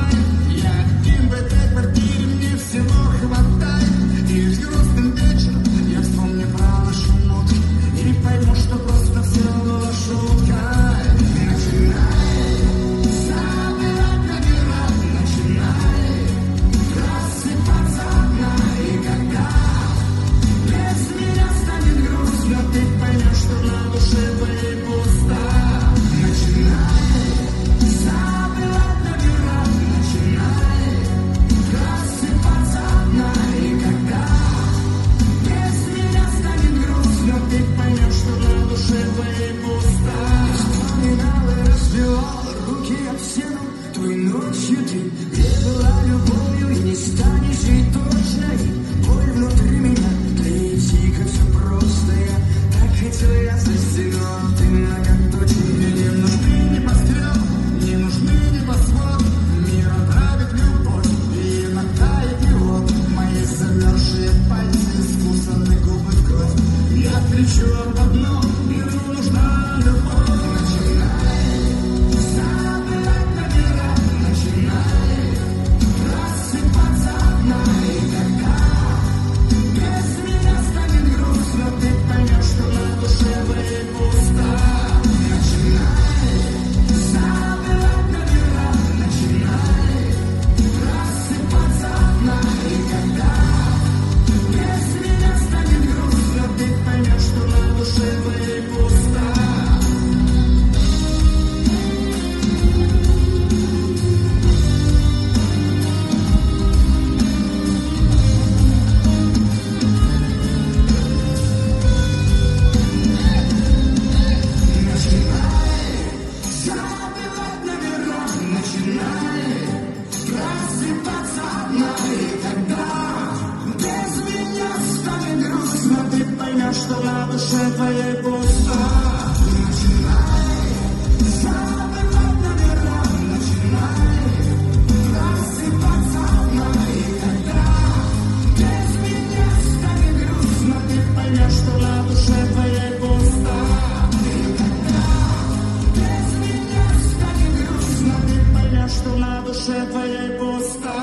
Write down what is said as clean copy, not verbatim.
бывает. Я один в этой квартире, мне всего хватает. И грустным вечером я вспомню про наши нотки и пойму, что просто все было шуткой. Начинай забирать номера, начинай просыпаться одна. И когда без меня станет грустно, ты поймешь, что на душе твоей пусто. Начинай забирать номера, начинай просыпаться одна. И когда без меня станет грустно, ты поймешь, что на душе твоей пусто. Вспоминала и разбивала руки об стену. Той ночью ты не была любовью и не станешь ей точно. И боль внутри меня, для ней тихо все просто. Я так хотел, я застегнул, ты многоточие. Мне не нужны небоскреб, не нужны небосвод. Мир отравит любовь, и иногда идиот. Мои замерзшие пальцы, искусаны губы в кровь. Я кричу об одном, миру нужна любовь. Начинай забирать номера, начинай просыпаться одна. И когда без меня станет грустно, ты поймешь, что на душе твоей пусто. Начинай забирать номера, начинай просыпаться одна. И когда без меня станет грустно, ты поймешь, что на душе твоей пусто. Забивать номера, начинай просыпаться одна. И когда без меня станет грустно, ты поймешь, что на душе твоей пусто. Начинай забивать номера, начинай просыпаться одна. И когда без меня станет грустно, ты поймешь, что на душе твоей пусто. Без меня станет грустно, ты поймешь, что на душе твоей пусто.